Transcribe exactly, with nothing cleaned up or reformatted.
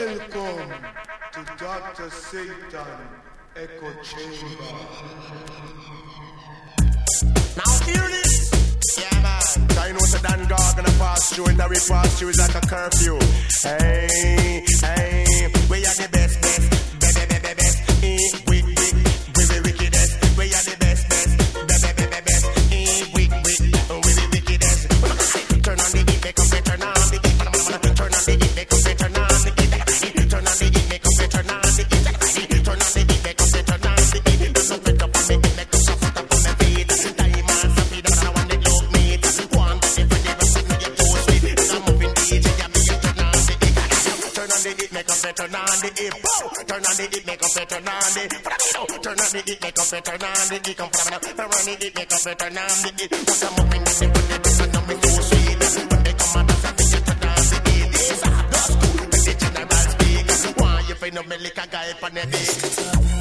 Welcome to Doctor Satan Echo Chamber. Now hear this. Yeah, man. I know the Dan Dog gonna pass through, and that we pass through is like a curfew. Hey, hey, we are the best, best, best, best, best, eh, we, we, we, we, wickedest. We are the best, best, best, best, best, best, eh, we, we, we, we, wickedest. Turn on the heat, make up, turn on the heat. Turn on the heat, make up, turn on the heat. Turn on the heat, make up, turn on the heat. Turn on the heat, make up, turn on the heat. Turn on the heat, make up, make it, make up, soft up on the feet. Time and speed, I don't want to look me. One, two, three, the rest of me get too sweet. I'm moving the heat, yeah, me get turn on the heat. Turn on the heat, make up, turn on the heat. Turn on the heat, make up, turn on the heat. Turn on the heat, make up, turn on the heat. Come from turn on the heat, make up, turn on the heat. Cause I'm moving the heat, the rest of me too sweet. When they come out, I'm get turn on the heat. This is the school, the general speak. Why you find no me like a guy on the beat?